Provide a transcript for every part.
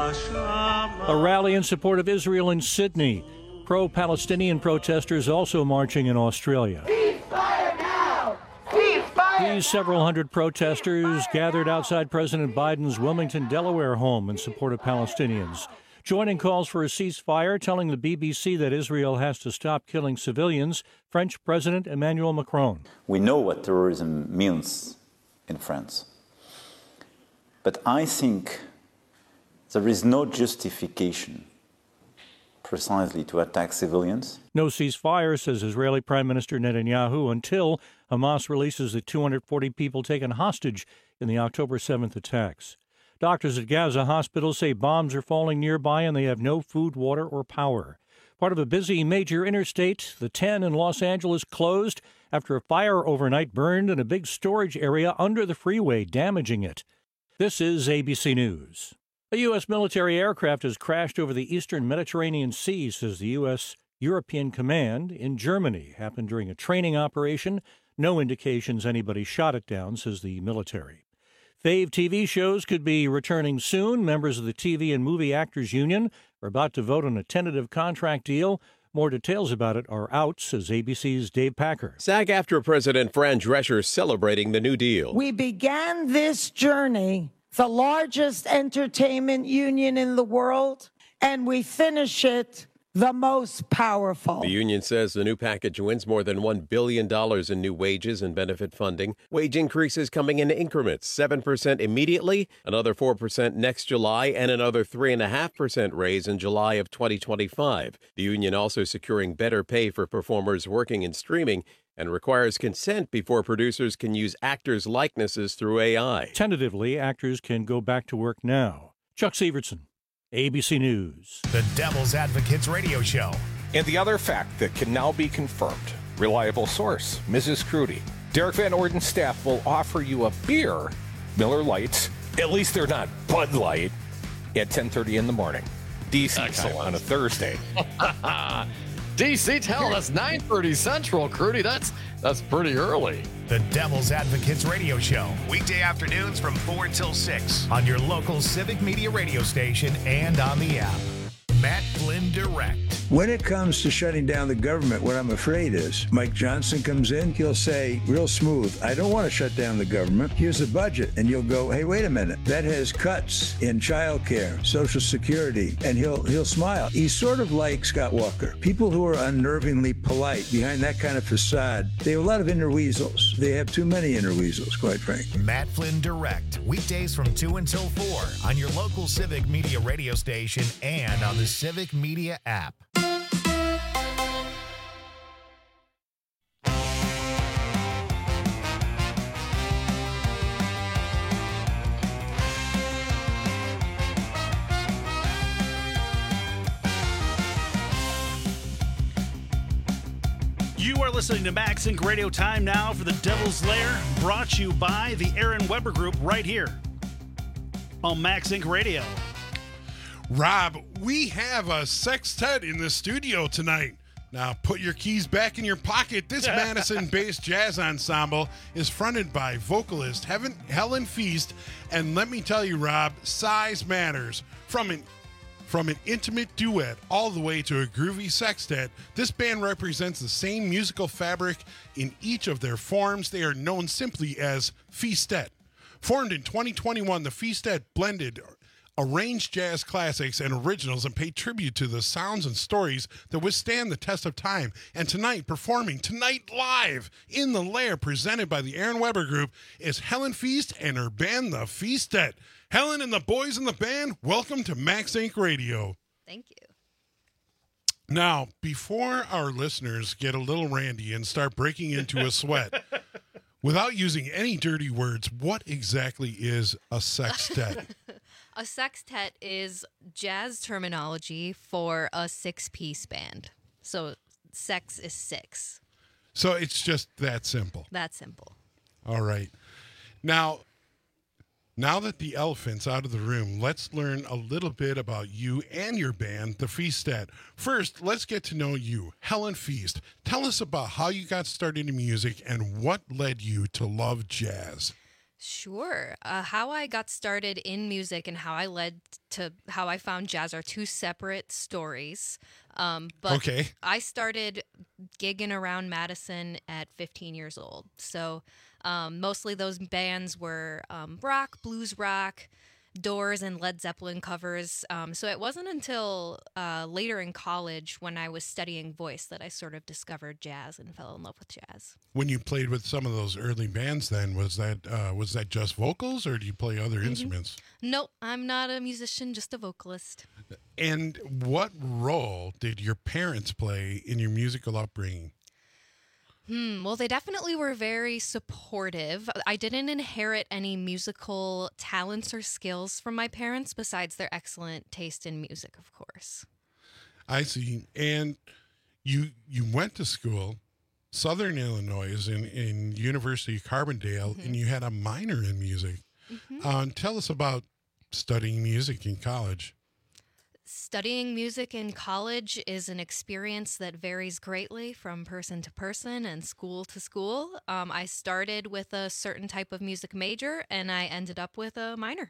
A rally in support of Israel in Sydney. Pro-Palestinian protesters also marching in Australia. Ceasefire now! Ceasefire! These several hundred protesters gathered outside President Biden's Wilmington, Delaware home in support of Palestinians, joining calls for a ceasefire, telling the BBC that Israel has to stop killing civilians. French President Emmanuel Macron. We know what terrorism means in France. But I think there is no justification precisely to attack civilians. No ceasefire, says Israeli Prime Minister Netanyahu, until Hamas releases the 240 people taken hostage in the October 7th attacks. Doctors at Gaza hospitals say bombs are falling nearby and they have no food, water, or power. Part of a busy major interstate, the 10 in Los Angeles closed after a fire overnight burned in a big storage area under the freeway, damaging it. This is ABC News. A U.S. military aircraft has crashed over the eastern Mediterranean Sea, says the U.S. European Command in Germany. Happened during a training operation. No indications anybody shot it down, says the military. Fave TV shows could be returning soon. Members of the TV and Movie Actors Union are about to vote on a tentative contract deal. More details about it are out, says ABC's Dave Packer. SAG-AFTRA President Fran Drescher celebrating the new deal. We began this journey, the largest entertainment union in the world, and we finish it the most powerful. The union says the new package wins more than $1 billion in new wages and benefit funding. Wage increases coming in increments, 7% immediately, another 4% next July, and another 3.5% raise in July of 2025. The union also securing better pay for performers working in streaming and requires consent before producers can use actors' likenesses through AI. Tentatively, actors can go back to work now. Chuck Severson, ABC News. The Devil's Advocates Radio Show. And the other fact that can now be confirmed. Reliable source, Mrs. Crudy. Derek Van Orden's staff will offer you a beer, Miller Lights, at least they're not Bud Light, at 10:30 in the morning. DC time on a Thursday. DC, tell that's 9:30 Central, Crudy. That's pretty early. The Devil's Advocates Radio Show. Weekday afternoons from 4 until 6 on your local Civic Media radio station and on the app. Matt Flynn Direct. When it comes to shutting down the government, what I'm afraid is Mike Johnson comes in, he'll say real smooth, I don't want to shut down the government. Here's the budget. And you'll go, hey, wait a minute. That has cuts in child care, Social Security, and he'll smile. He's sort of like Scott Walker. People who are unnervingly polite behind that kind of facade, they have a lot of inner weasels. They have too many inner weasels, quite frankly. Matt Flynn Direct. Weekdays from 2 until 4 on your local Civic Media radio station and on the Civic Media app. You are listening to Max Inc. Radio. Time now for the Devil's Lair, brought to you by the Aaron Weber Group right here on Max Inc. Radio. Rob, we have a sextet in the studio tonight. Now, put your keys back in your pocket. This Madison-based jazz ensemble is fronted by vocalist Helen Feast. And let me tell you, Rob, size matters. From an intimate duet all the way to a groovy sextet, this band represents the same musical fabric in each of their forms. They are known simply as Feastet. Formed in 2021, the Feastet blended arranged jazz classics and originals and paid tribute to the sounds and stories that withstand the test of time. And tonight live in the Lair, presented by the Aaron Weber Group, is Helen Feast and her band, the Feastet. Helen and the boys in the band, welcome to Max Inc. Radio. Thank you. Now, before our listeners get a little randy and start breaking into a sweat, without using any dirty words, what exactly is a sextet? A sextet is jazz terminology for a six-piece band. So sex is six. So it's just that simple. That simple. All right. Now that the elephant's out of the room, let's learn a little bit about you and your band, the Feastet. First, let's get to know you. Helen Feast, tell us about how you got started in music and what led you to love jazz. Sure. How I got started in music and how I led to how I found jazz are two separate stories. But Okay. I started gigging around Madison at 15 years old. So mostly those bands were rock, blues rock, Doors and Led Zeppelin covers. So it wasn't until later in college when I was studying voice that I sort of discovered jazz and fell in love with jazz. When you played with some of those early bands, then was that just vocals, or do you play other instruments? Nope, I'm not a musician, just a vocalist. And what role did your parents play in your musical upbringing? Well, they definitely were very supportive. I didn't inherit any musical talents or skills from my parents besides their excellent taste in music, of course. I see. And you went to school, Southern Illinois, in University of Carbondale, and you had a minor in music. Tell us about studying music in college. Studying music in college is an experience that varies greatly from person to person and school to school. I started with a certain type of music major, and I ended up with a minor.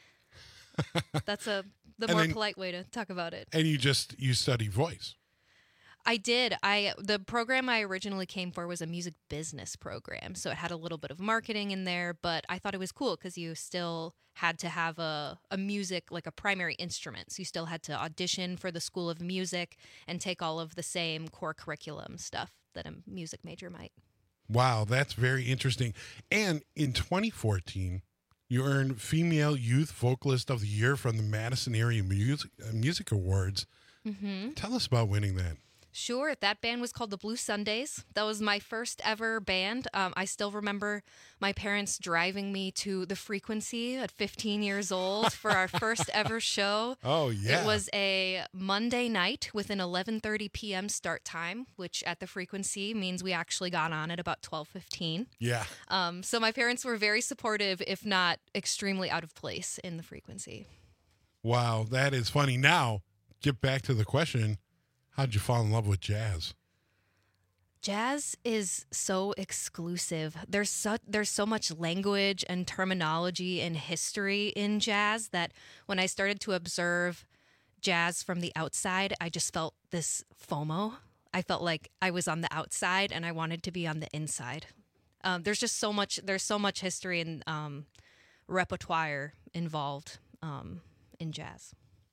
That's the more polite way to talk about it. And you study voice. I did. The program I originally came for was a music business program, so it had a little bit of marketing in there, but I thought it was cool because you still had to have a music, like a primary instrument. So you still had to audition for the School of Music and take all of the same core curriculum stuff that a music major might. Wow, that's very interesting. And in 2014, you earned Female Youth Vocalist of the Year from the Madison Area Music Awards. Tell us about winning that. Sure. That band was called the Blue Sundays. That was my first ever band. I still remember my parents driving me to the Frequency at 15 years old for our first ever show. Oh, yeah. It was a Monday night with an 11:30 p.m. start time, which at the Frequency means we actually got on at about 12:15. Yeah. So my parents were very supportive, if not extremely out of place in the Frequency. Wow, that is funny. Now, get back to the question. How'd you fall in love with jazz? Jazz is so exclusive. There's so much language and terminology and history in jazz that when I started to observe jazz from the outside, I just felt this FOMO. I felt like I was on the outside and I wanted to be on the inside. There's so much history and repertoire involved in jazz.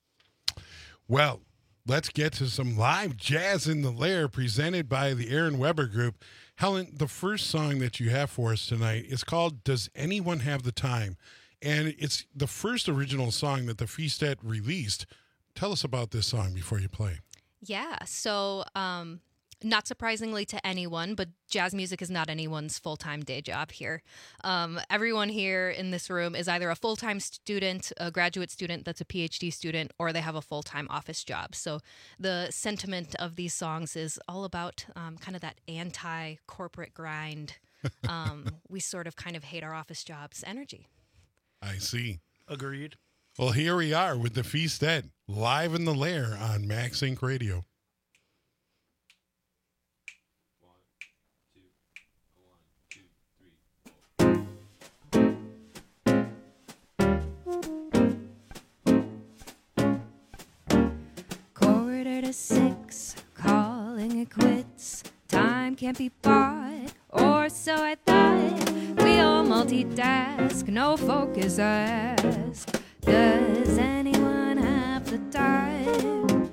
Well, let's get to some live Jazz in the Lair presented by the Aaron Weber Group. Helen, the first song that you have for us tonight is called Does Anyone Have the Time? And it's the first original song that the Feastet released. Tell us about this song before you play. Yeah, so not surprisingly to anyone, but jazz music is not anyone's full-time day job here. Everyone here in this room is either a full-time student, a graduate student that's a PhD student, or they have a full-time office job. So the sentiment of these songs is all about kind of that anti-corporate grind. We sort of kind of hate our office jobs energy. I see. Agreed. Well, here we are with the Feastet, live in the Lair on Max Inc. Radio. Quarter to 6, calling it quits. Time can't be bought, or so I thought. We all multitask, no focus ask. Does anyone have the time?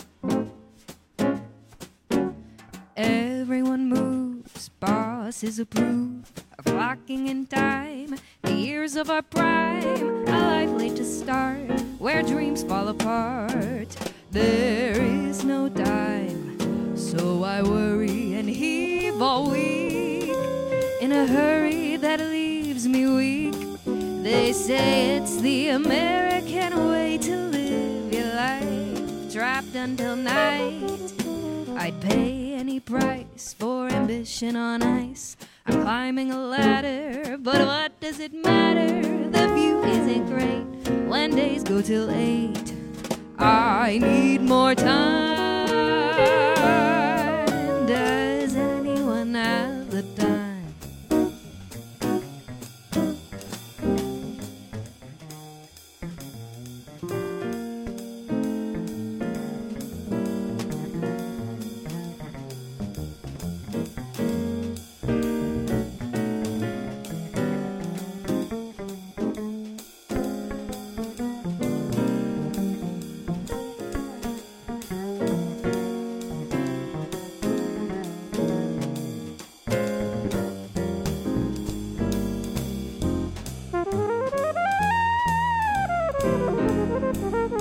Everyone moves, bosses approve of clocking in time. The years of our prime, a life late to start, where dreams fall apart. There is no time, so I worry and heave all week in a hurry that leaves me weak. They say it's the American way to live your life, trapped until night. I'd pay any price for ambition on ice. I'm climbing a ladder, but what does it matter? The view isn't great when days go till 8. I need more time. Does anyone have the time?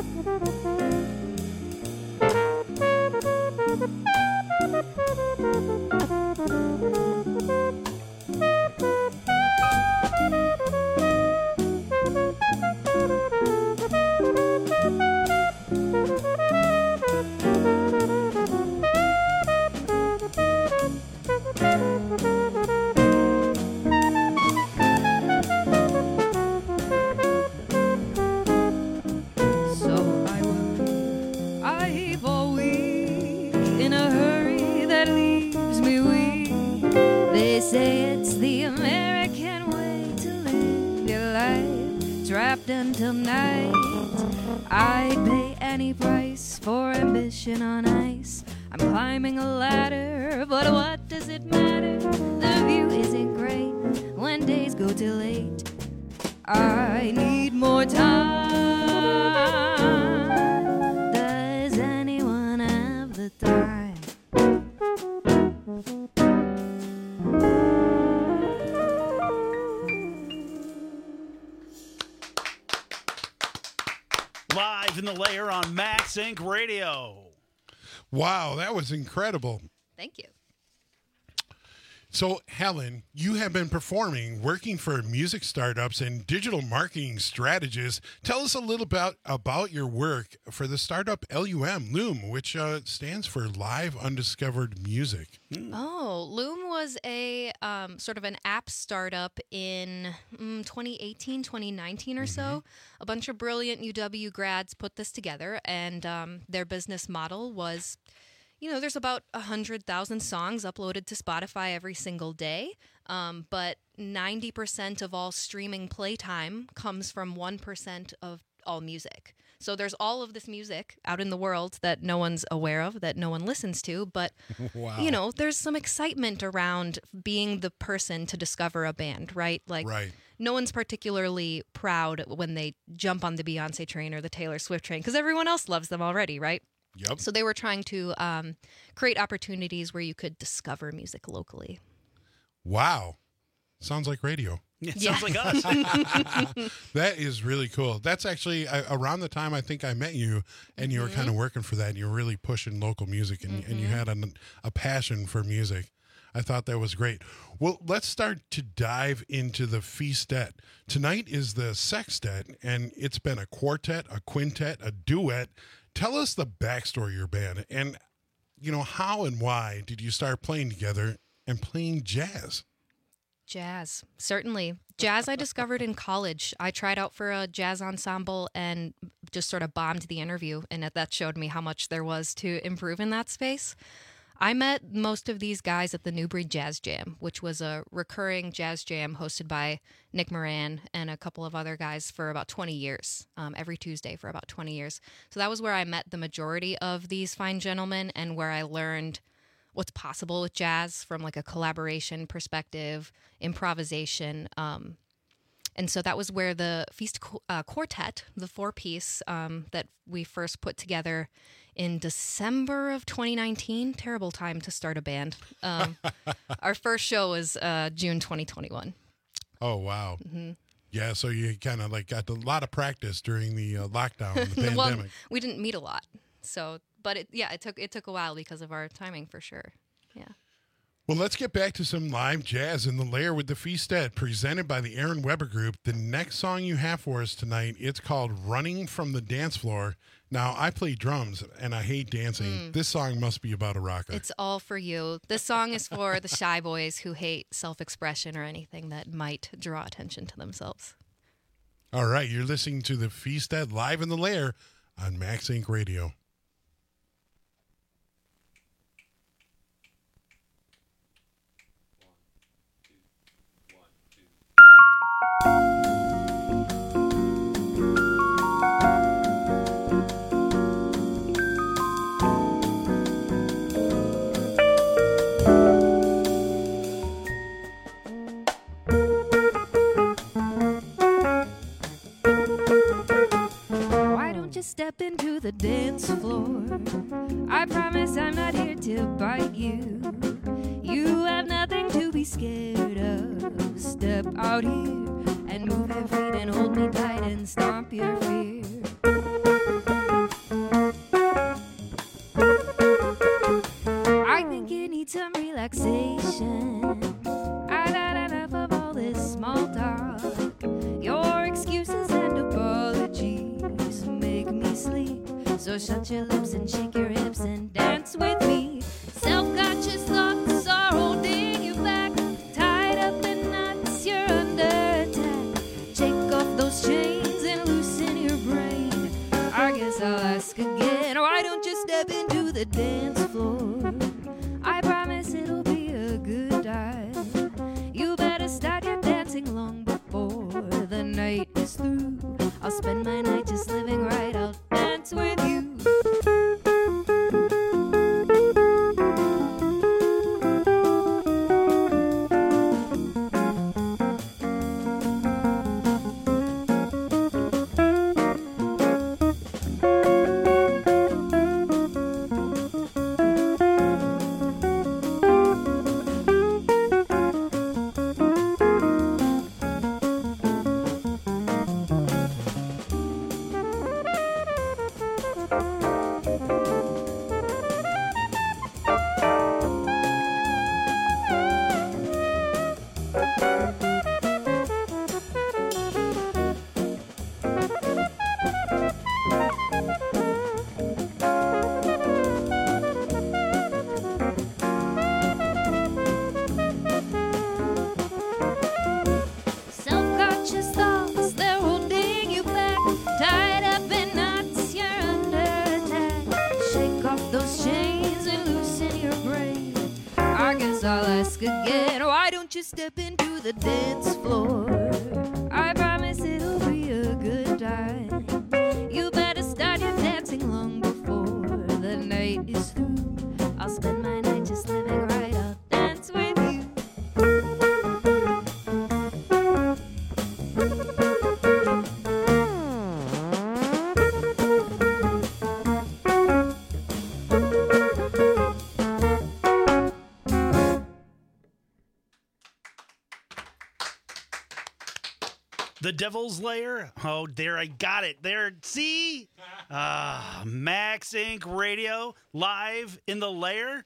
Until night, I'd pay any price for ambition on ice. I'm climbing a ladder, but what does it matter? The view isn't great when days go till late. I need more time. Does anyone have the time? Live in the Lair on Max Inc. Radio. Wow, that was incredible. Thank you. So, Helen, you have been performing, working for music startups and digital marketing strategists. Tell us a little about your work for the startup Loom, which stands for Live Undiscovered Music. Oh, Loom was a sort of an app startup in 2018, 2019 or so. A bunch of brilliant UW grads put this together, and their business model was, there's about 100,000 songs uploaded to Spotify every single day, but 90% of all streaming playtime comes from 1% of all music. So there's all of this music out in the world that no one's aware of, that no one listens to, but, wow. There's some excitement around being the person to discover a band, right? Like, right. No one's particularly proud when they jump on the Beyonce train or the Taylor Swift train, because everyone else loves them already, right? Yep. So they were trying to create opportunities where you could discover music locally. Wow. Sounds like radio. It sounds like us. That is really cool. That's actually around the time I think I met you, and you were kind of working for that, and you were really pushing local music, and you had a passion for music. I thought that was great. Well, let's start to dive into the feastet. Tonight is the sextet, and it's been a quartet, a quintet, a duet. Tell us the backstory of your band, and how and why did you start playing together and playing jazz? Jazz, certainly. Jazz I discovered in college. I tried out for a jazz ensemble and just sort of bombed the interview, and that showed me how much there was to improve in that space. I met most of these guys at the New Breed Jazz Jam, which was a recurring jazz jam hosted by Nick Moran and a couple of other guys for about 20 years, every Tuesday for about 20 years. So that was where I met the majority of these fine gentlemen and where I learned what's possible with jazz from like a collaboration perspective, improvisation. And so that was where the Feast Quartet, the four-piece that we first put together in December of 2019. Terrible time to start a band. Our first show was June 2021. Oh, wow. Mm-hmm. Yeah, so you kind of got a lot of practice during the lockdown and the pandemic. Well, we didn't meet a lot. So, but it took a while because of our timing for sure. Yeah. Well, let's get back to some live jazz in the Lair with the Feastet, presented by the Aaron Weber Group. The next song you have for us tonight, it's called Running from the Dance Floor. Now, I play drums, and I hate dancing. This song must be about a rocker. It's all for you. This song is for the shy boys who hate self-expression or anything that might draw attention to themselves. All right, you're listening to the Feastet live in the Lair on Max Inc. Radio. Step into the dance floor. I promise I'm not here to bite you. You have nothing to be scared of. Step out here and move your feet and hold me tight and stomp your fear. So shut your lips and shake your hips and dance with me. Self-conscious thoughts are holding you back. Tied up in knots, you're under attack. Shake off those chains and loosen your brain. I guess I'll ask again, why don't you step into the dance floor? I promise it'll be a good time. You better start your dancing long before the night is through. I'll spend my night just living right. I'll dance with you. Self-conscious thoughts, they're holding you back. Tied up in knots, you're under attack. Shake off those chains and loosen your brain. I guess I'll ask again, why don't you step into the dance floor? I promise it'll be a good time. You better start your dancing long before the night is through. I'll spend my night just living right. I'll dance with you. The Devil's Lair. Oh, there, I got it. There, see? Max Inc. Radio, live in the lair.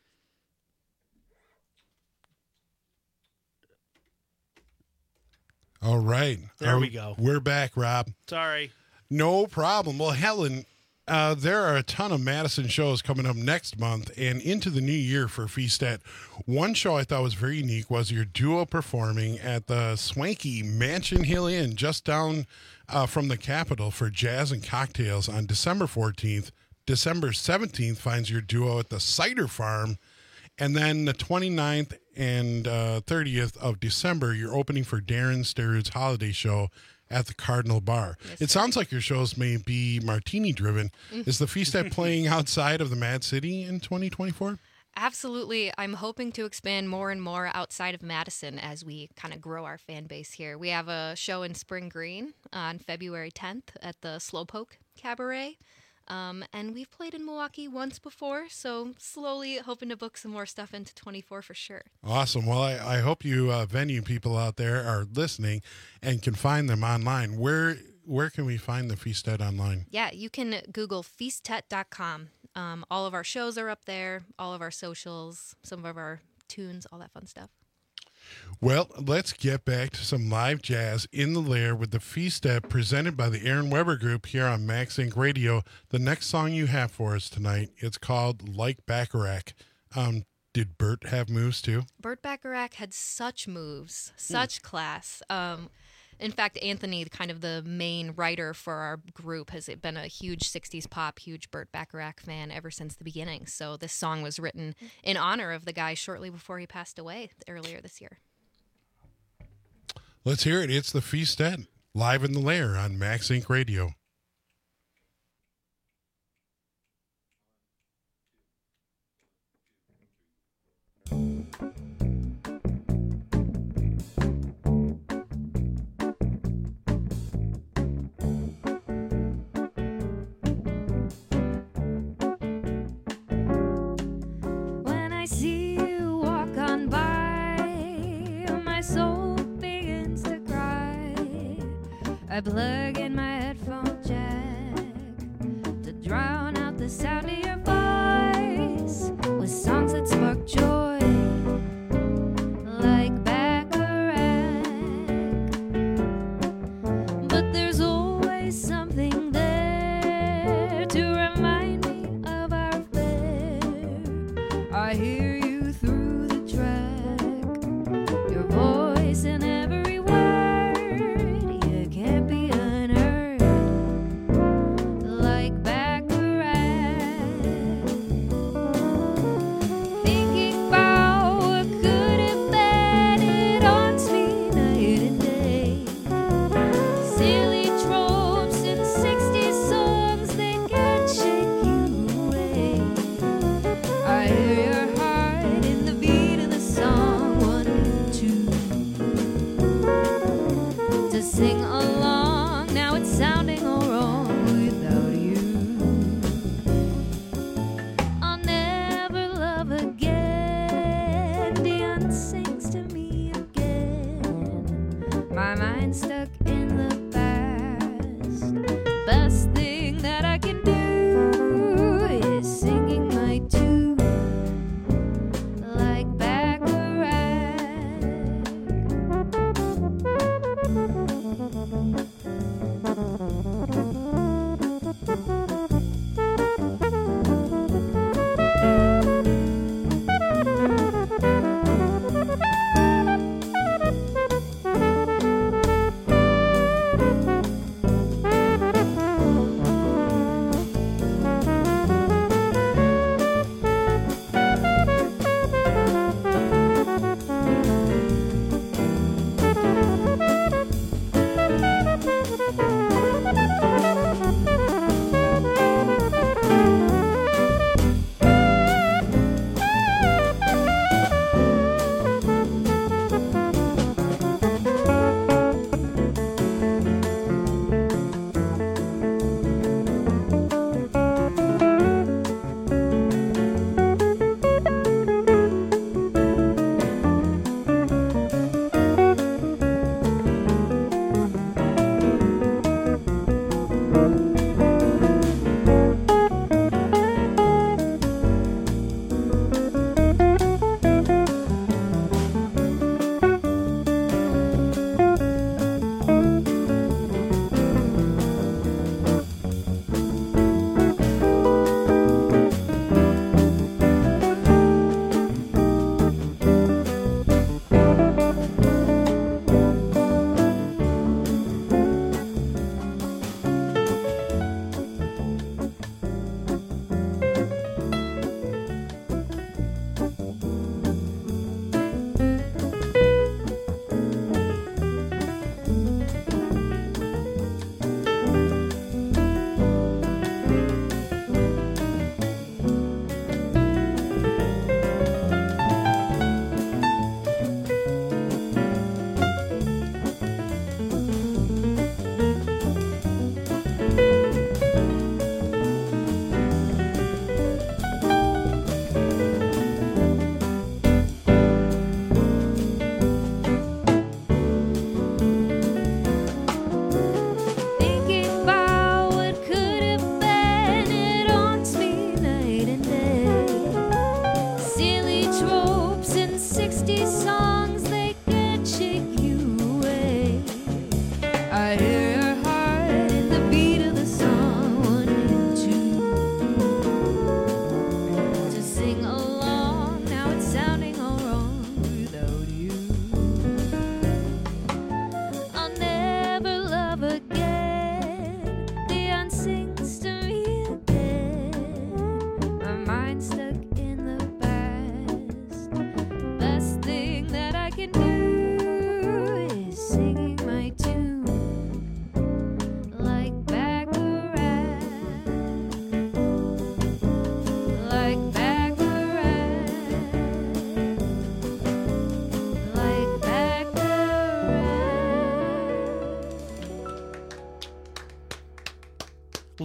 All right. There we go. We're back, Rob. Sorry. No problem. Well, Helen, there are a ton of Madison shows coming up next month and into the new year for Feastet. One show I thought was very unique was your duo performing at the swanky Mansion Hill Inn just down from the Capitol for Jazz and Cocktails on December 14th. December 17th finds your duo at the Cider Farm. And then the 29th and 30th of December, you're opening for Darren Sturrid's holiday show at the Cardinal Bar. Yes, it sounds like your shows may be martini-driven. Is the Feastet playing outside of the Mad City in 2024? Absolutely. I'm hoping to expand more and more outside of Madison as we kind of grow our fan base here. We have a show in Spring Green on February 10th at the Slowpoke Cabaret. And we've played in Milwaukee once before, so slowly hoping to book some more stuff into 24 for sure. Awesome. Well, I hope you venue people out there are listening and can find them online. Where can we find the Feastet online? Yeah, you can Google feastet.com. All of our shows are up there, all of our socials, some of our tunes, all that fun stuff. Well, let's get back to some live jazz in the lair with the Feastet presented by the Aaron Weber Group here on Max Inc. Radio. The next song you have for us tonight, it's called Like Bacharach. Did Burt have moves too? Burt Bacharach had such moves, such class. In fact, Anthony, kind of the main writer for our group, has been a huge 60s pop, huge Burt Bacharach fan ever since the beginning. So this song was written in honor of the guy shortly before he passed away earlier this year. Let's hear it. It's the Feastet, live in the lair on Max Inc. Radio. When I see you walk on by, my soul begins to cry. I plug in my headphone jack to drown out the sound of your voice with songs that spark joy, like Bacharach. But there's always something there to remind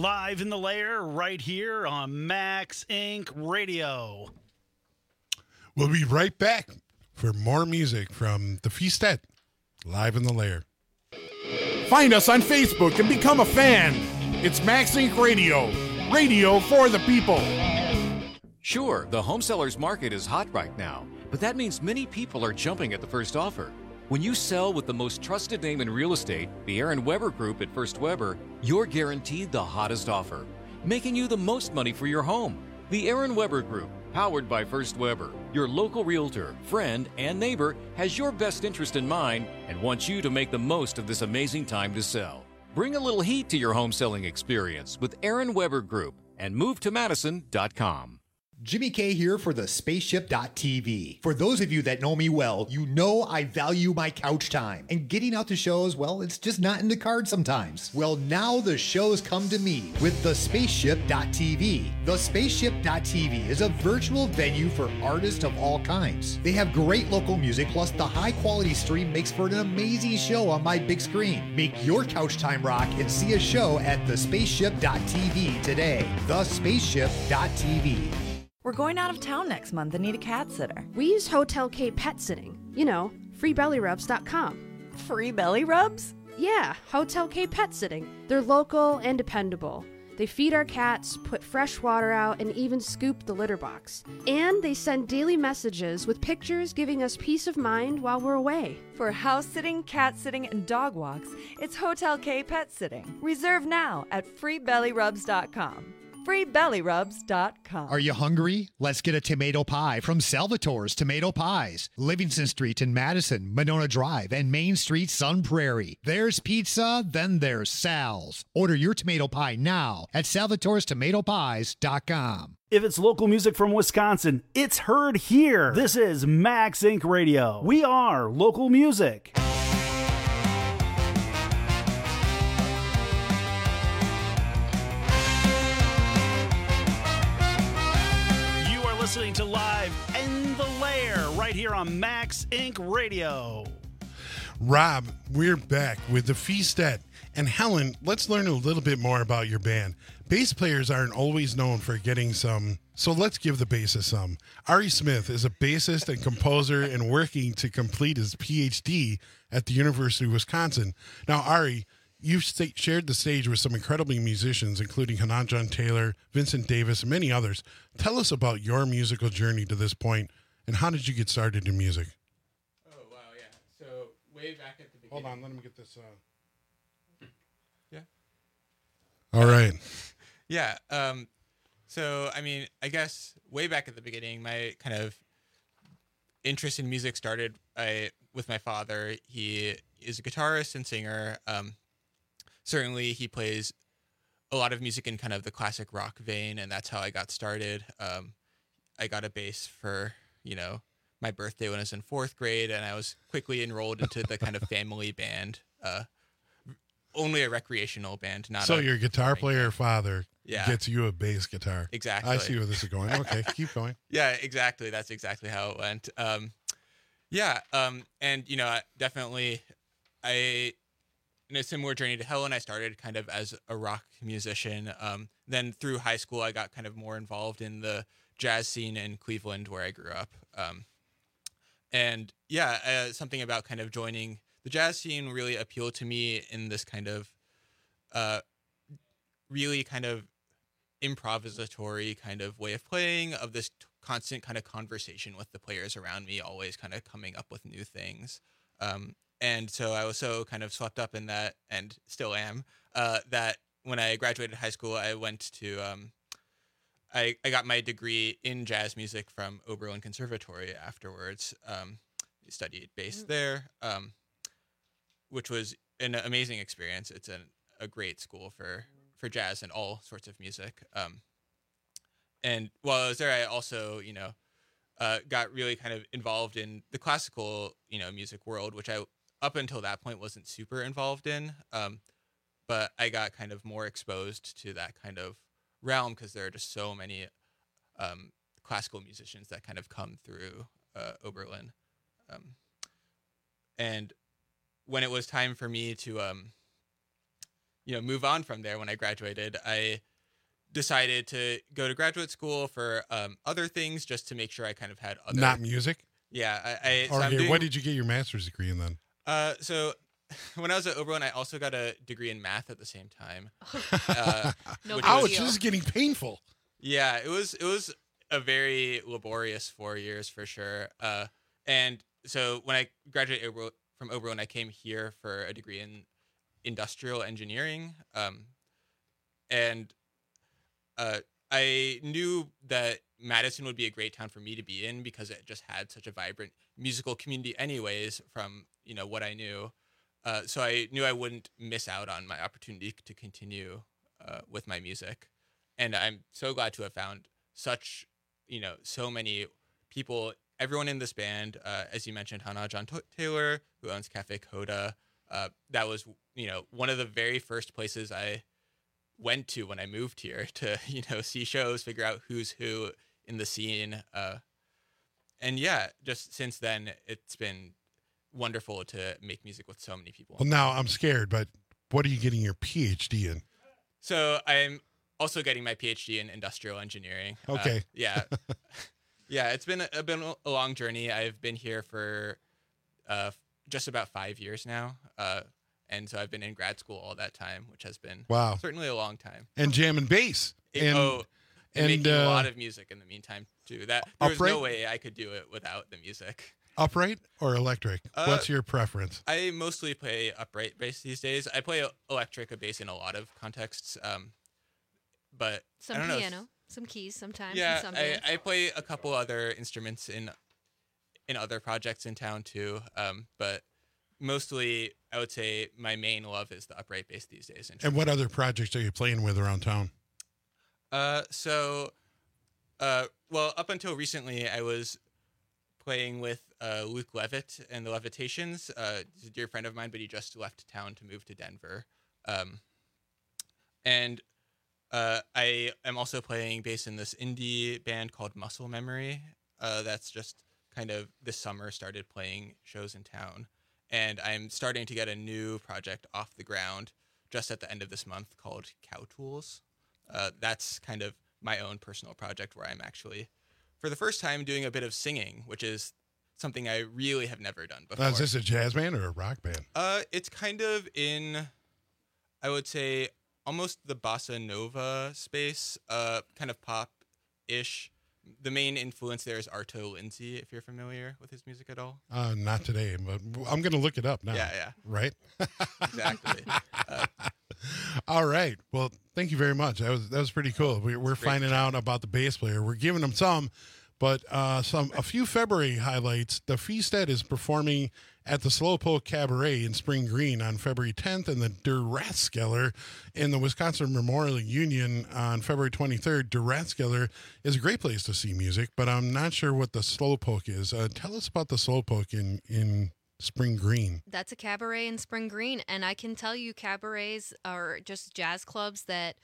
Live in the Lair right here on Max Inc. Radio. We'll be right back for more music from the Feastet, Live in the Lair. Find us on Facebook and become a fan. It's Max Inc. Radio. Radio for the people. Sure, the home sellers market is hot right now, but that means many people are jumping at the first offer. When you sell with the most trusted name in real estate, the Aaron Weber Group at First Weber, you're guaranteed the hottest offer, making you the most money for your home. The Aaron Weber Group, powered by First Weber, your local realtor, friend, and neighbor, has your best interest in mind and wants you to make the most of this amazing time to sell. Bring a little heat to your home selling experience with Aaron Weber Group and MoveToMadison.com. Jimmy K here for the Spaceship.tv. For those of you that know me well, you know I value my couch time. And getting out to shows, well, it's just not in the cards sometimes. Well, now the shows come to me with the Spaceship.tv. The Spaceship.tv is a virtual venue for artists of all kinds. They have great local music, plus the high quality stream makes for an amazing show on my big screen. Make your couch time rock and see a show at the Spaceship.tv today. The Spaceship.tv. We're going out of town next month and need a cat sitter. We use Hotel K Pet Sitting. You know, freebellyrubs.com. Free belly rubs? Yeah, Hotel K Pet Sitting. They're local and dependable. They feed our cats, put fresh water out, and even scoop the litter box. And they send daily messages with pictures giving us peace of mind while we're away. For house sitting, cat sitting, and dog walks, it's Hotel K Pet Sitting. Reserve now at freebellyrubs.com. freebellyrubs.com. Are you hungry? Let's get a tomato pie from Salvatore's Tomato Pies. Livingston Street in Madison, Monona Drive, and Main Street, Sun Prairie. There's pizza, then there's Sal's. Order your tomato pie now at salvatorestomatopies.com. If it's local music from Wisconsin, it's heard here. This is Max Inc. Radio. We are local music. Listening to Live in the Lair right here on Max Inc. Radio. Rob, we're back with the Feastet. And Helen, let's learn a little bit more about your band. Bass players aren't always known for getting some, so let's give the bassist some. Ari Smith is a bassist and composer and working to complete his PhD at the University of Wisconsin. Now, Ari, you've shared the stage with some incredible musicians, including Hanan John Taylor, Vincent Davis, and many others. Tell us about your musical journey to this point, and how did you get started in music? Oh, wow, yeah. So, way back at the beginning. Hold on, let me get this. Yeah. All right. Yeah. So, I mean, I guess way back at the beginning, my kind of interest in music started with my father. He is a guitarist and singer. Certainly, he plays a lot of music in kind of the classic rock vein, and that's how I got started. I got a bass for, my birthday when I was in 4th grade, and I was quickly enrolled into the kind of family band, only a recreational band. So your guitar player father Yeah. gets you a bass guitar. Exactly. I see where this is going. Okay, keep going. Yeah, exactly. That's exactly how it went. And, definitely in a similar journey to Helen, I started kind of as a rock musician. Then through high school, I got kind of more involved in the jazz scene in Cleveland, where I grew up. Something about kind of joining the jazz scene really appealed to me in this kind of really kind of improvisatory kind of way of playing, of this constant kind of conversation with the players around me, always kind of coming up with new things. And so I was so kind of swept up in that, and still am, that when I graduated high school, I went to, I got my degree in jazz music from Oberlin Conservatory afterwards. Studied bass there, which was an amazing experience. It's a great school for jazz and all sorts of music. And while I was there, I also, got really kind of involved in the classical, music world, which I, up until that point, wasn't super involved in. But I got kind of more exposed to that kind of realm because there are just so many classical musicians that kind of come through Oberlin. And when it was time for me to move on from there when I graduated, I decided to go to graduate school for other things just to make sure I kind of had other... Not music? Yeah. Okay, what did you get your master's degree in then? So when I was at Oberlin, I also got a degree in math at the same time. Ouch, this is getting painful. Yeah, it was a very laborious 4 years for sure. And so when I graduated from Oberlin, I came here for a degree in industrial engineering. And I knew that Madison would be a great town for me to be in because it just had such a vibrant musical community anyways from, what I knew. So I knew I wouldn't miss out on my opportunity to continue with my music. And I'm so glad to have found such, so many people, everyone in this band, as you mentioned, Hannah John Taylor, who owns Cafe Coda. That was, one of the very first places I went to when I moved here to, see shows, figure out who's who in the scene. And yeah, just since then, it's been wonderful to make music with so many people. Well, now I'm scared, but what are you getting your PhD in? So I'm also getting my PhD in industrial engineering. Okay. Yeah. Yeah, it's been a long journey. I've been here for just about 5 years now. And so I've been in grad school all that time, which has been certainly a long time. And jam and bass. And making a lot of music in the meantime, too. There was no way I could do it without the music. Upright or electric? What's your preference? I mostly play upright bass these days. I play electric bass in a lot of contexts, but some I don't piano, know. some keys sometimes. Yeah, in some bands. I play a couple other instruments in other projects in town too, but mostly I would say my main love is the upright bass these days. And what other projects are you playing with around town? Well, up until recently, I was playing with Luke Levitt and the Levitations. He's a dear friend of mine, but he just left town to move to Denver. And I am also playing bass in this indie band called Muscle Memory. That's just kind of this summer started playing shows in town. And I'm starting to get a new project off the ground just at the end of this month called Cow Tools. That's kind of my own personal project where I'm actually, for the first time, doing a bit of singing, which is something I really have never done before. Is this a jazz band or a rock band? It's kind of in, I would say, almost the bossa nova space, kind of pop-ish. The main influence there is Arto Lindsay, if you're familiar with his music at all. Not today, but I'm going to look it up now. Yeah. Right? Exactly. All right. Well, thank you very much. That was pretty cool. We're finding out about the bass player. We're giving him some, but a few February highlights. The Feasted is performing at the Slowpoke Cabaret in Spring Green on February 10th, and the Der Rathskeller in the Wisconsin Memorial Union on February 23rd. Der Rathskeller is a great place to see music, but I'm not sure what the Slowpoke is. Tell us about the Slowpoke in Spring Green. That's a cabaret in Spring Green, and I can tell you cabarets are just jazz clubs that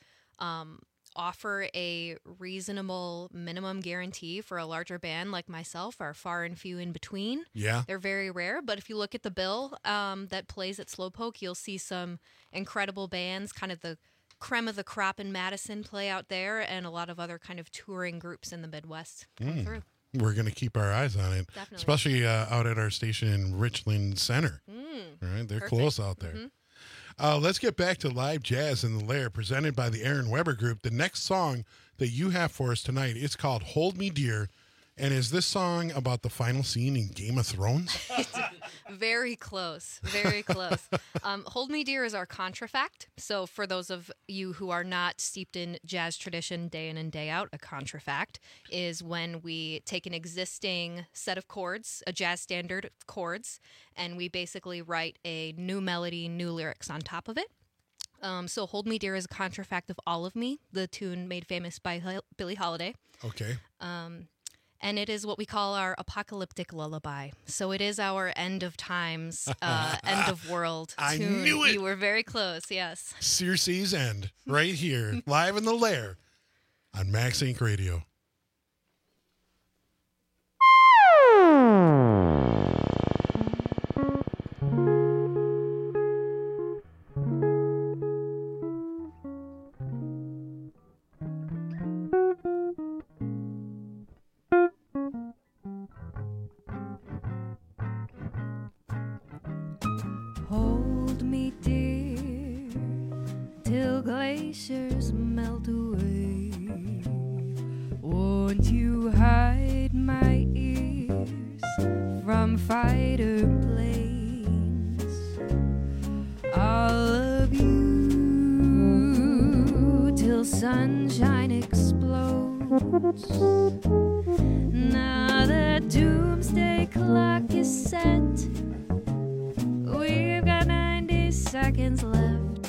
offer a reasonable minimum guarantee for a larger band like myself are far and few in between. Yeah. They're very rare, but if you look at the bill that plays at Slowpoke, you'll see some incredible bands, kind of the creme of the crop in Madison play out there, and a lot of other kind of touring groups in the Midwest come through. We're going to keep our eyes on it, Definitely. especially out at our station in Richland Center. Right, they're Perfect. close out there. Let's get back to live jazz in the Lair, presented by the Aaron Weber Group. The next song that you have for us tonight, it's called "Hold Me Dear," and is this song about the final scene in Game of Thrones? Very close. Very close. Hold Me Dear is our contrafact. So for those of you who are not steeped in jazz tradition day in and day out, a contrafact is when we take an existing set of chords, a jazz standard chords, and we basically write a new melody, new lyrics on top of it. So Hold Me Dear is a contrafact of All of Me, the tune made famous by Billie Holiday. Okay. And it is what we call our apocalyptic lullaby. So it is our end of times, end of world I tune. knew it. You were very close, yes. Circe's End, right here, live in the Lair on Max Inc. Radio. sunshine explodes. Now the doomsday clock is set. We've got 90 seconds left.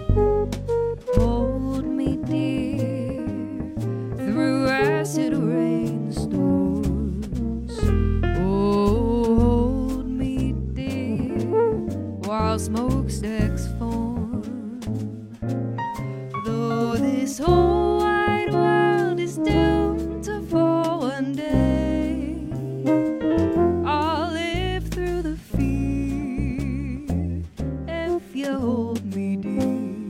Hold me dear through acid rainstorms. Oh, hold me dear while smokestacks form. Though this whole wide world is doomed to fall one day, I'll live through the fear if you hold me dear.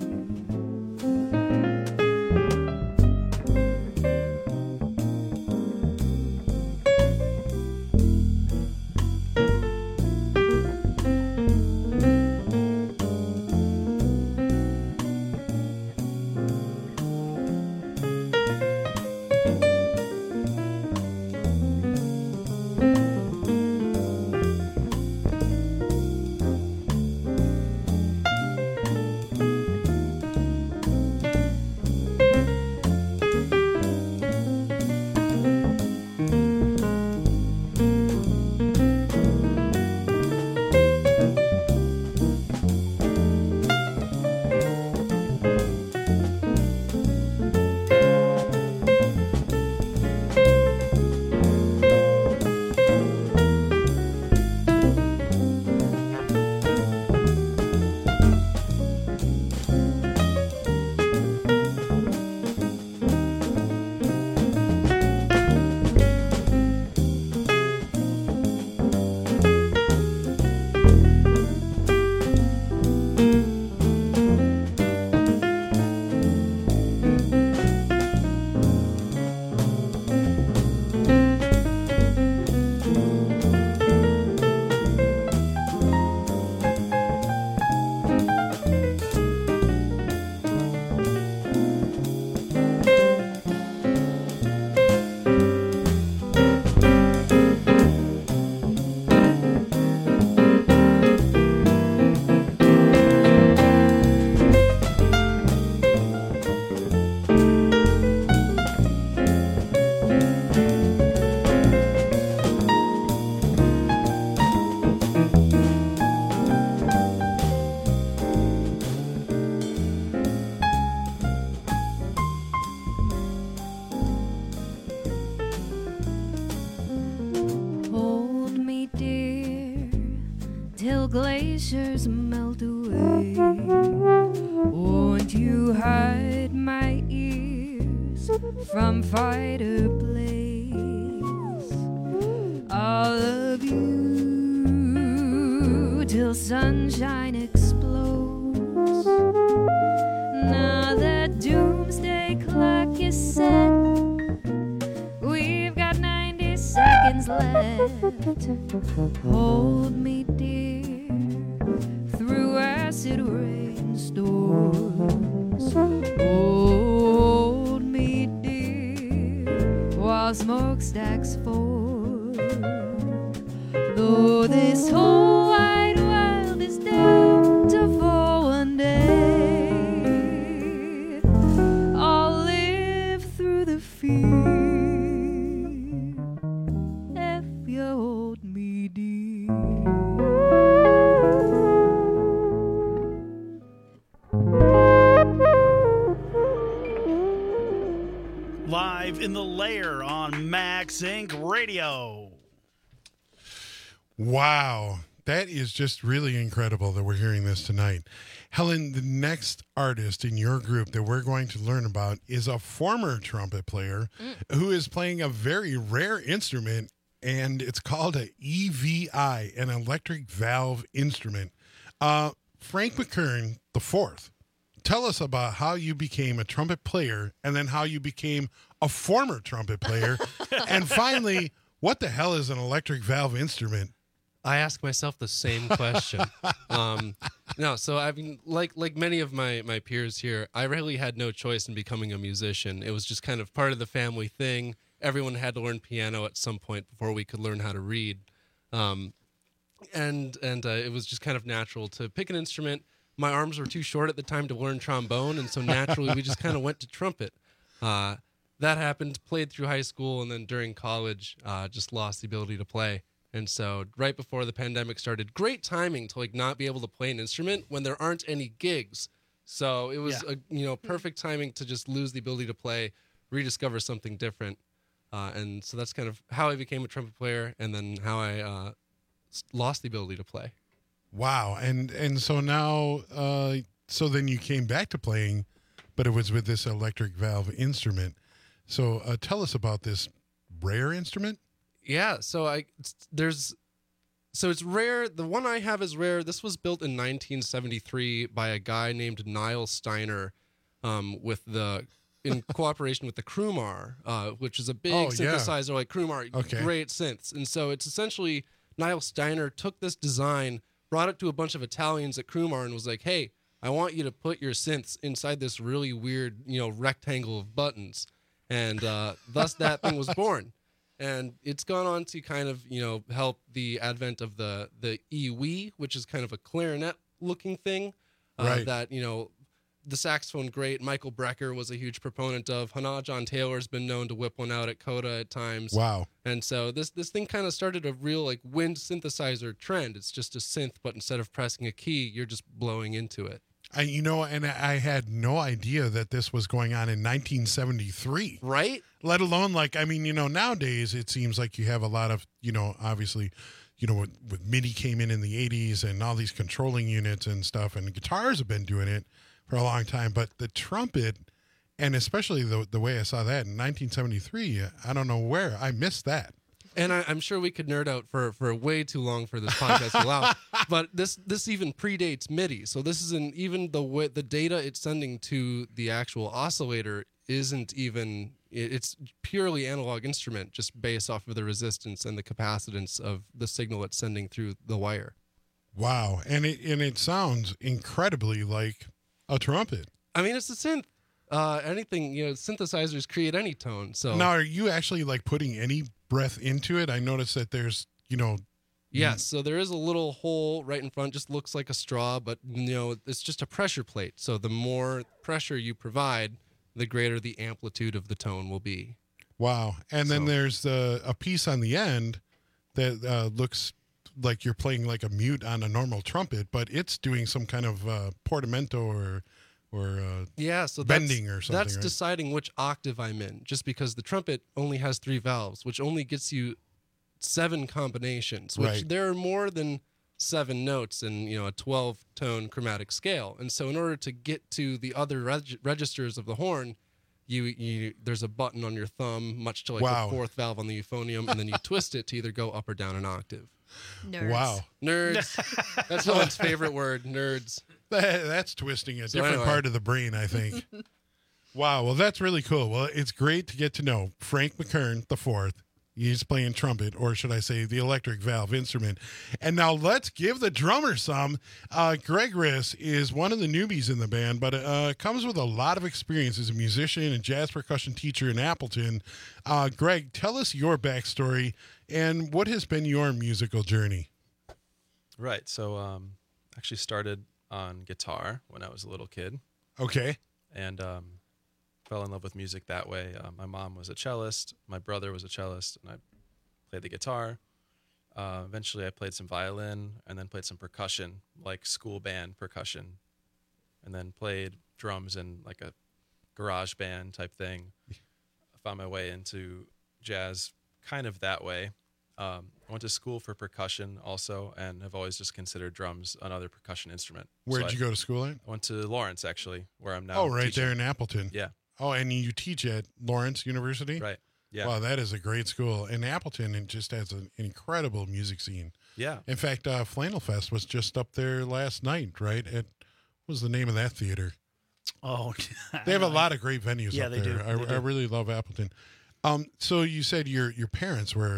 Hold me dear till glaciers melt away. Won't you hide my ears from fighter blaze? I'll love you till sunshine explodes. Now the doomsday clock is set. We've got 90 seconds left. Hold me dear through acid rainstorms. Hold me dear while smokestacks form. Though this whole wide world is doomed to fall one day, I'll live through the fear if you hold me dear. Live in the Lair on Max Inc. Radio. Wow. That is just really incredible that we're hearing this tonight. Helen, the next artist in your group that we're going to learn about is a former trumpet player who is playing a very rare instrument, and it's called a EVI, an electric valve instrument. Frank McKern IV, tell us about how you became a trumpet player and then how you became a former trumpet player. And finally, what the hell is an electric valve instrument? I ask myself the same question. No, so I mean, like many of my peers here, I really had no choice in becoming a musician. It was just kind of part of the family thing. Everyone had to learn piano at some point before we could learn how to read, and it was just kind of natural to pick an instrument. My arms were too short at the time to learn trombone, and so naturally we just kind of went to trumpet. That happened, played through high school, and then during college, just lost the ability to play. And so right before the pandemic started, great timing to like not be able to play an instrument when there aren't any gigs. So it was perfect timing to just lose the ability to play, rediscover something different. And so that's kind of how I became a trumpet player, and then how I lost the ability to play. Wow. And so now, so then you came back to playing, but it was with this electric valve instrument. So tell us about this rare instrument. Yeah, so it's rare. The one I have is rare. This was built in 1973 by a guy named Niall Steiner, in cooperation with the Krumar, which is a big synthesizer like Krumar, great synths. And so it's essentially Niall Steiner took this design, brought it to a bunch of Italians at Krumar, and was like, "Hey, I want you to put your synths inside this really weird, rectangle of buttons." And thus that thing was born. And it's gone on to kind of, help the advent of the EWI, which is kind of a clarinet-looking thing that, the saxophone great Michael Brecker was a huge proponent of. Hannah John Taylor's been known to whip one out at Coda at times. Wow. And so this thing kind of started a real like wind synthesizer trend. It's just a synth, but instead of pressing a key, you're just blowing into it. I had no idea that this was going on in 1973. Right? Let alone nowadays it seems like you have a lot of, obviously, with MIDI came in the 80s and all these controlling units and stuff, and guitars have been doing it for a long time. But the trumpet, and especially the way I saw that in 1973, I don't know where. I missed that. And I'm sure we could nerd out for way too long for this podcast to allow. But this even predates MIDI. So this isn't even the data it's sending to the actual oscillator isn't even, it's purely analog instrument, just based off of the resistance and the capacitance of the signal it's sending through the wire. Wow. And it sounds incredibly like a trumpet. I mean, it's a synth. Anything, synthesizers create any tone. So now, are you actually like putting any breath into it? I noticed that there's, Yes, so there is a little hole right in front, just looks like a straw, but it's just a pressure plate. So the more pressure you provide, the greater the amplitude of the tone will be. Wow. And then there's a piece on the end that looks like you're playing like a mute on a normal trumpet, but it's doing some kind of portamento or so bending or something. That's deciding which octave I'm in, just because the trumpet only has 3 valves, which only gets you 7 combinations, which there are more than 7 notes in a 12-tone chromatic scale. And so in order to get to the other registers of the horn, you there's a button on your thumb, much to like the 4th valve on the euphonium, and then you twist it to either go up or down an octave. Nerds. Wow. Nerds. That's Owen's favorite word, nerds. That's twisting a different part of the brain, I think. Wow. Well, that's really cool. Well, it's great to get to know Frank McKern IV. He's playing trumpet, or should I say the electric valve instrument. And now let's give the drummer some. Greg Riss is one of the newbies in the band, but comes with a lot of experience as a musician and jazz percussion teacher in Appleton. Greg, tell us your backstory and what has been your musical journey. Right. So actually started on guitar when I was a little kid. Okay. And fell in love with music that way. My mom was a cellist. My brother was a cellist, and I played the guitar. Eventually, I played some violin and then played some percussion, like school band percussion, and then played drums in like a garage band type thing. I found my way into jazz kind of that way. I went to school for percussion also, and have always just considered drums another percussion instrument. Where'd you go to school at? I went to Lawrence, actually, where I'm now. Oh, right teaching. there in Appleton. Yeah. Oh, and you teach at Lawrence University? Right. Yeah. Wow, that is a great school. And Appleton, it just has an incredible music scene. Yeah. In fact, Flannel Fest was just up there last night, right? What was the name of that theater? Oh, they have a lot of great venues up they there. do. I really love Appleton. So you said your parents were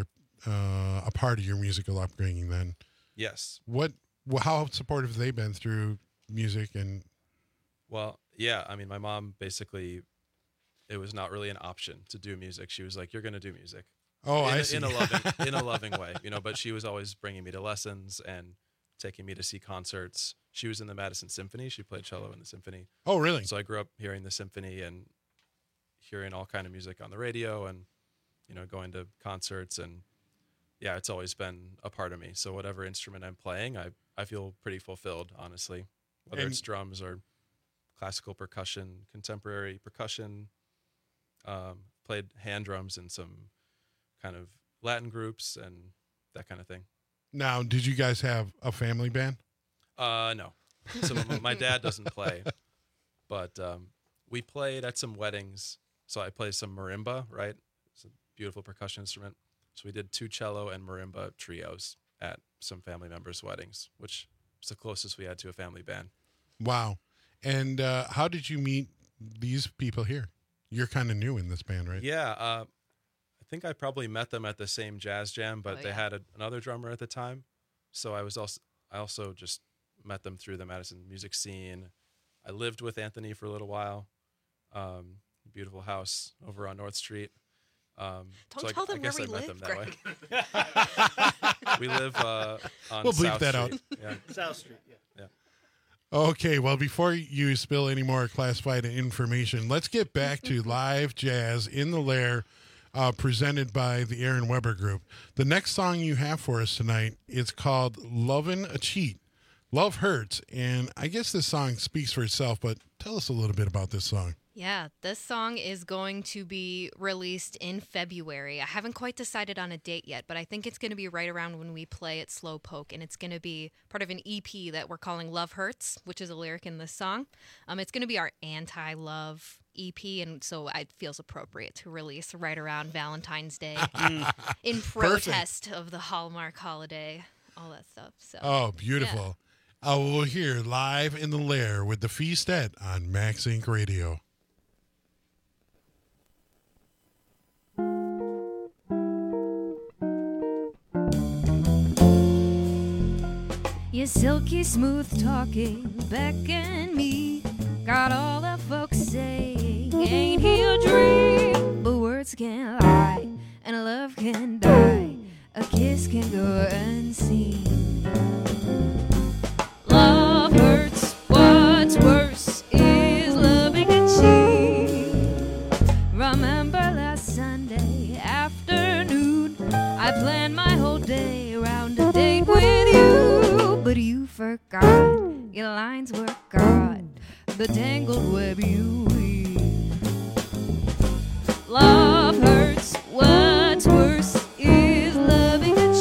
a part of your musical upbringing then. Yes. How supportive have they been through music? And well, yeah, I mean, my mom basically, it was not really an option to do music. She was like, "You're going to do music." Oh, I see. In a loving way, but she was always bringing me to lessons and taking me to see concerts. She was in the Madison Symphony. She played cello in the symphony. Oh, really? So I grew up hearing the symphony and hearing all kind of music on the radio and, going to concerts. And yeah, it's always been a part of me. So whatever instrument I'm playing, I feel pretty fulfilled, honestly, whether it's drums or classical percussion, contemporary percussion, played hand drums in some kind of Latin groups and that kind of thing. Now, did you guys have a family band? No. So my dad doesn't play, but we played at some weddings. So I play some marimba, right? It's a beautiful percussion instrument. So we did 2 cello and marimba trios at some family members' weddings, which was the closest we had to a family band. Wow. And how did you meet these people here? You're kind of new in this band, right? Yeah. I think I probably met them at the same jazz jam, but they had another drummer at the time. So I also just met them through the Madison music scene. I lived with Anthony for a little while. Beautiful house over on North Street. Don't tell them where we live, Greg. We live on we'll bleep South that Street. out. Yeah. South Street, yeah. Okay, well, before you spill any more classified information, let's get back to live jazz in the Lair, presented by the Aaron Weber Group. The next song you have for us tonight is called Lovin' a Cheat. Love Hurts, and I guess this song speaks for itself, but tell us a little bit about this song. Yeah, this song is going to be released in February. I haven't quite decided on a date yet, but I think it's going to be right around when we play at Slowpoke, and it's going to be part of an EP that we're calling Love Hurts, which is a lyric in this song. It's going to be our anti-love EP, and so it feels appropriate to release right around Valentine's Day in protest of the Hallmark holiday, all that stuff. So, oh, beautiful. Yeah. We'll hear Live in the Lair with the Feastet on Max Inc. Radio. Your silky smooth talking Beck and me got all the folks saying, ain't he a dream? But words can't lie and love can die. A kiss can go unseen. Love hurts, what's worse is loving a cheat. Remember last Sunday afternoon, I planned my whole day around a date with you. But you forgot, your lines were caught, the tangled web you weave. Love hurts, what's worse is loving a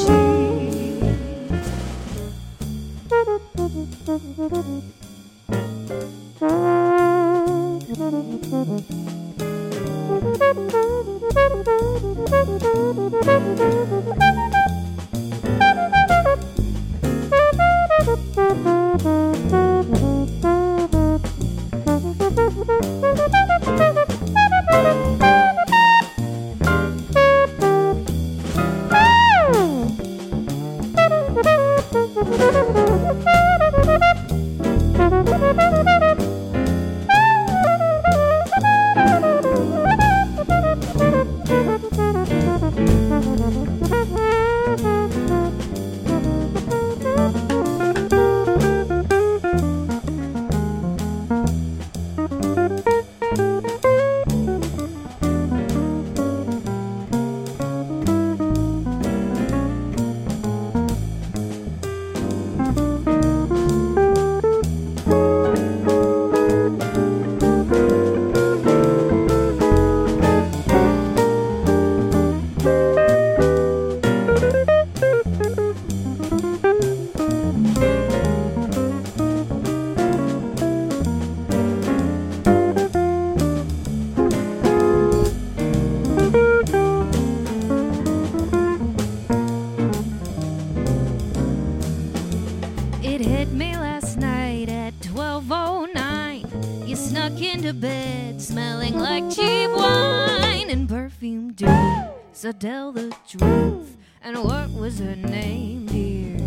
So tell the truth, and what was her name, dear?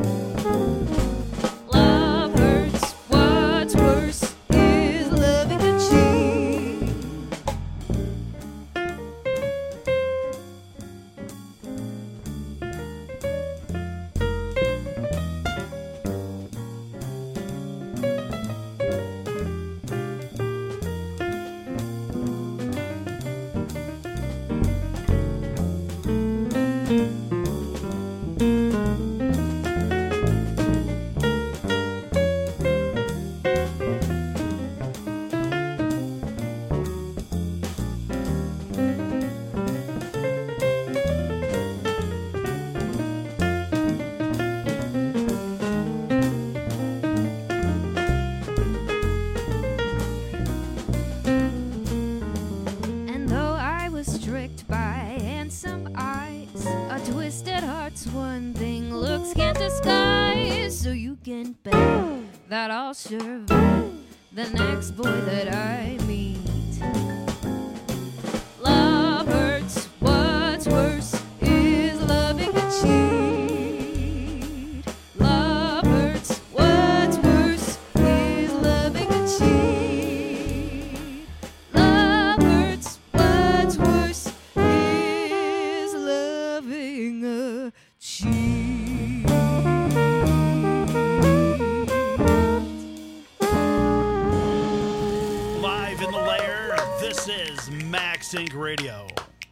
Love hurts, what's worse is loving a cheat. survive the next boy that I meet. Love hurts, what's worse is loving a cheat. Love hurts, what's worse is loving a cheat. Love hurts, what's worse is loving a cheat. Live in the lair, this is Max Inc. Radio.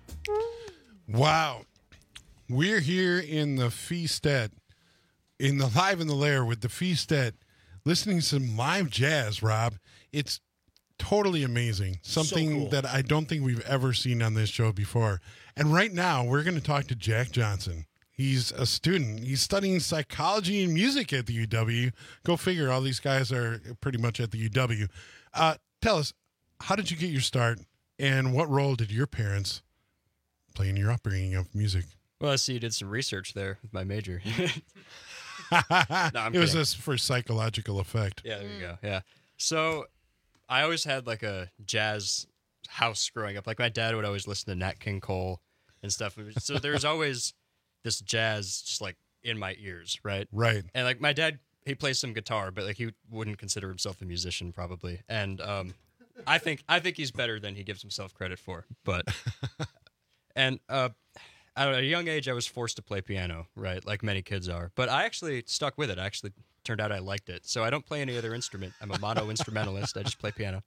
Wow. We're here in the Feasted, in the Live in the Lair with the Feasted, listening to some live jazz, Rob. It's totally amazing. Something cool. that I don't think we've ever seen on this show before. And right now, we're going to talk to Jack Johnson. He's a student. He's studying psychology and music at the UW. Go figure, all these guys are pretty much at the UW. Tell us, how did you get your start, and what role did your parents play in your upbringing of music? Well, I see you did some research there with my major. No, I'm it was kidding. just for psychological effect. Yeah, there you go. Yeah. So I always had like a jazz house growing up. Like my dad would always listen to Nat King Cole and stuff. So there's always this jazz just like in my ears, right? Right. And like my dad, he plays some guitar, but like he wouldn't consider himself a musician probably. And I think he's better than he gives himself credit for. But and at a young age, I was forced to play piano, right? Like many kids are. But I actually stuck with it. I actually turned out I liked it. So I don't play any other instrument. I'm a mono-instrumentalist. I just play piano.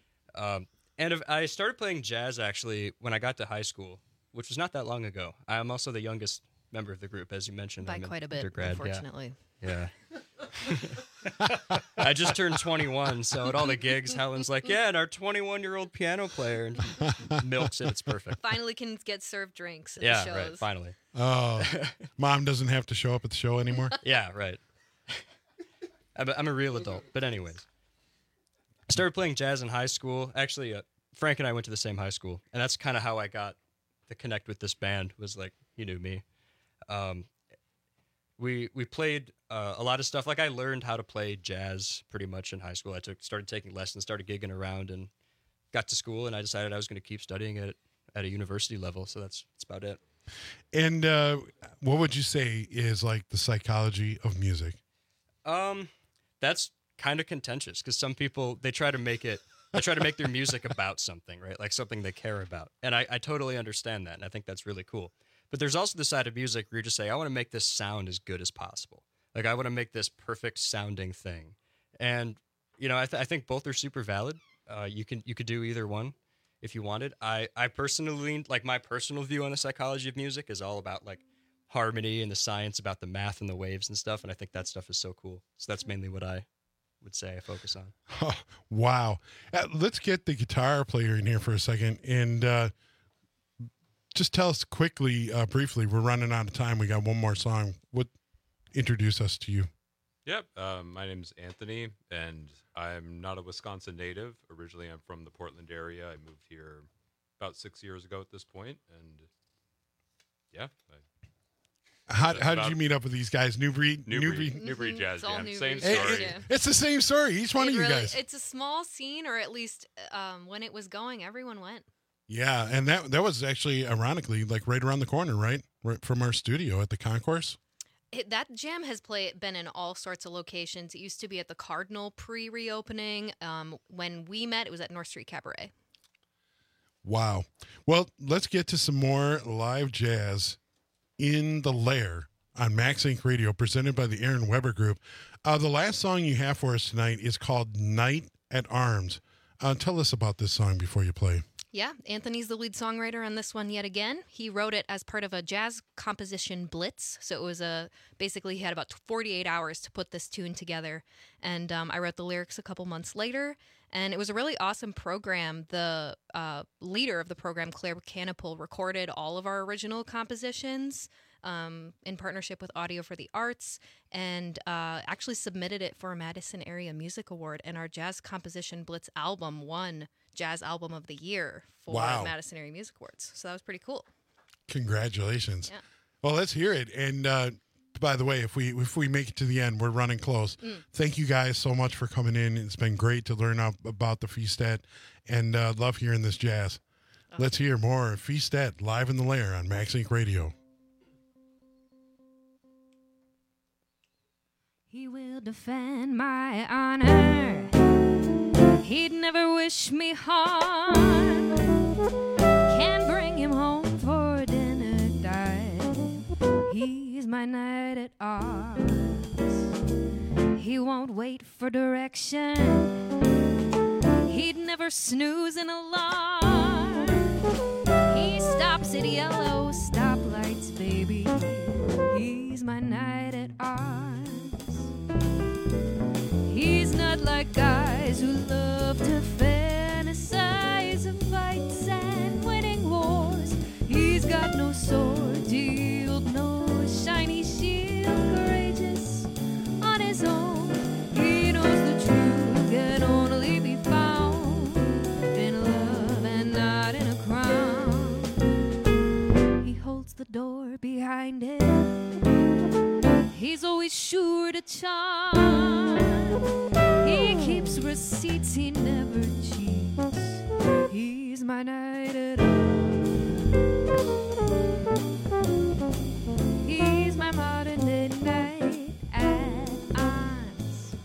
I started playing jazz actually when I got to high school, which was not that long ago. I'm also the youngest member of the group, as you mentioned. By I'm an quite a bit, undergrad. unfortunately. Yeah. I just turned 21, so at all the gigs, Helen's like, yeah, and our 21-year-old piano player, and milks it. It's perfect. Finally can get served drinks at Yeah, the shows. right, finally. Oh, mom doesn't have to show up at the show anymore? Yeah, right. I'm a real adult. But anyways, I started playing jazz in high school. Actually, Frank and I went to the same high school, and that's kind of how I got to connect with this band, was like, he knew me. We played a lot of stuff. Like I learned how to play jazz pretty much in high school. I started taking lessons, started gigging around, and got to school, and I decided I was going to keep studying it at a university level. So that's about it. And what would you say is like the psychology of music? That's kind of contentious because some people, they try to make their music about something, right? Like something they care about. And I totally understand that. And I think that's really cool. But there's also the side of music where you just say, I want to make this sound as good as possible. Like I want to make this perfect sounding thing. And, you know, I think both are super valid. You could do either one if you wanted. I personally, like my personal view on the psychology of music is all about like harmony and the science about the math and the waves and stuff. And I think that stuff is so cool. So that's mainly what I would say I focus on. Oh, wow. Let's get the guitar player in here for a second. And just tell us quickly, briefly, we're running out of time. We got one more song. Introduce us to you. Yep. My name's Anthony, and I'm not a Wisconsin native. Originally, I'm from the Portland area. I moved here about 6 years ago at this point, and yeah. How did you meet up with these guys? New Breed Jazz Jam. Same Hey, story. it's the same story. Each one of you guys. It's a small scene, or at least when it was going, everyone went. Yeah, and that was actually, ironically, like right around the corner, right from our studio at the Concourse. That jam has been in all sorts of locations. It used to be at the Cardinal pre-reopening. When we met, it was at North Street Cabaret. Wow. Well, let's get to some more live jazz in the Lair on Max Inc. Radio, presented by the Aaron Weber Group. The last song you have for us tonight is called Night at Arms. Tell us about this song before you play. Yeah, Anthony's the lead songwriter on this one yet again. He wrote it as part of a jazz composition blitz. So it was basically he had about 48 hours to put this tune together. And I wrote the lyrics a couple months later. And it was a really awesome program. The leader of the program, Claire Canapel, recorded all of our original compositions in partnership with Audio for the Arts, and actually submitted it for a Madison Area Music Award. And our Jazz Composition Blitz album won Jazz Album of the Year for Madison Area Music Awards. So that was pretty cool. Congratulations. Yeah. Well, let's hear it. And by the way, if we make it to the end, we're running close. Thank you guys so much for coming in. It's been great to learn about the Feastet, and love hearing this jazz. Let's hear more Feastet live in the Lair on Max Inc. Radio. He will defend my honor. He'd never wish me harm. Can't bring him home for dinner, died. He's my knight at arms. He won't wait for direction. He'd never snooze an alarm. He stops at yellow stoplights, baby. He's my knight at arms. He's not like guys who love to fantasize of fights and winning wars. He's got no sword to yield, no shiny shield, courageous on his own. He knows the truth can only be found in love and not in a crown. He holds the door behind him. He's always sure to charm. He keeps receipts, he never cheats. He's my knight at arms. He's my modern day knight at arms.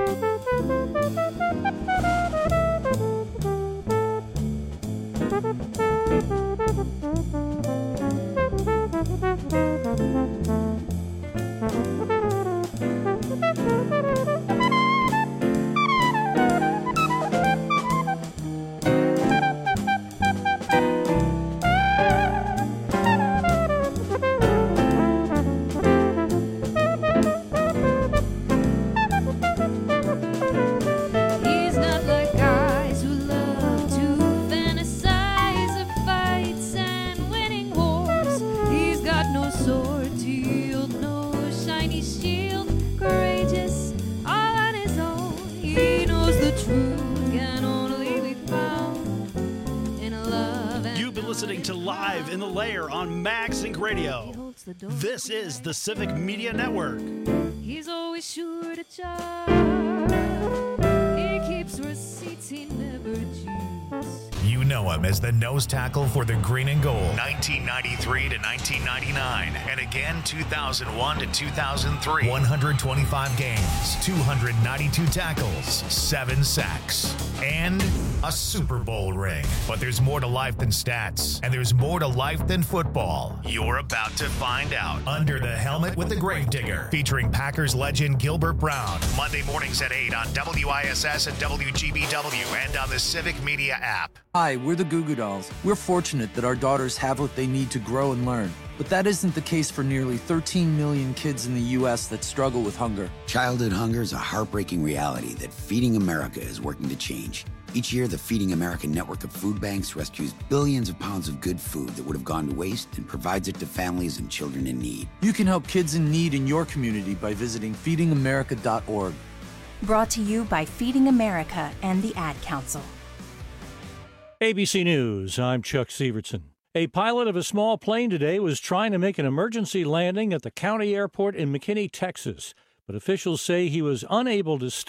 He's not like guys who love to fantasize of fights and winning wars. He's got no sword to yield, no shiny shield, courageous all on his own. He knows the truth can only be found in a love and You've been listening to Live in the Lair on Max Inc. Radio. This is the Civic Media Network. he's always sure to charge. He keeps receipts, he never cheats. You know him as the nose tackle for the Green and Gold, 1993 to 1999, and again 2001 to 2003. 125 games, 292 tackles, 7 sacks, and a Super Bowl ring. But there's more to life than stats, and there's more to life than football. You're about to find out. Under the Helmet with the Gravedigger, featuring Packers legend Gilbert Brown. Monday mornings at 8 on WISS and WGBW, and on the Civic Media app. Hi, we're the Goo Goo Dolls. We're fortunate that our daughters have what they need to grow and learn. But that isn't the case for nearly 13 million kids in the U.S. that struggle with hunger. Childhood hunger is a heartbreaking reality that Feeding America is working to change. Each year, the Feeding America network of food banks rescues billions of pounds of good food that would have gone to waste and provides it to families and children in need. You can help kids in need in your community by visiting feedingamerica.org. Brought to you by Feeding America and the Ad Council. ABC News, I'm Chuck Sievertson. A pilot of a small plane today was trying to make an emergency landing at the county airport in McKinney, Texas, but officials say he was unable to